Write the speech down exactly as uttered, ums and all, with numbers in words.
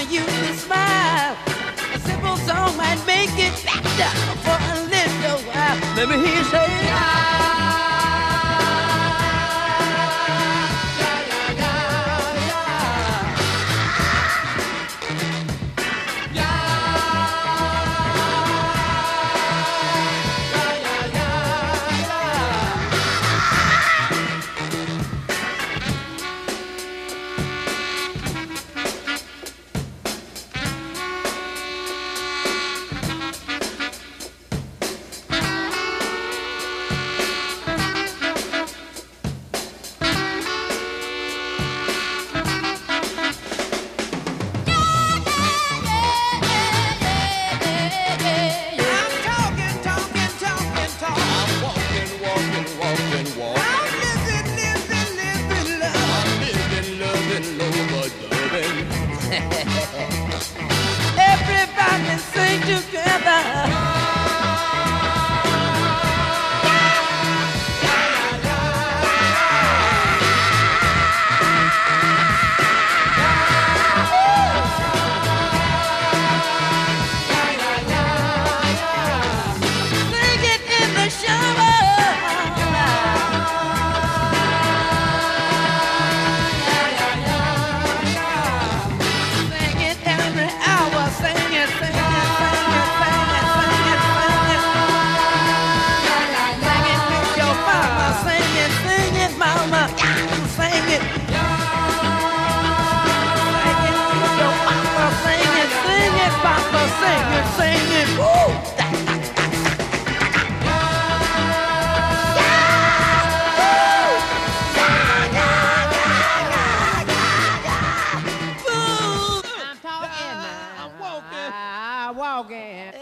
mama used to smile. A simple song might make it better for a little while. Let me hear you say, everybody sing together. Sing it in the shower. Sing it every hour. Sing it, sing it, sing it, sing it, sing it, sing it. Sing it with your mama. Sing it, sing it, mama. Sing it. Sing it with your mama. Sing it, sing it, papa. Sing it, sing it. Woo! I'm talking now. I'm walking. I'm walking.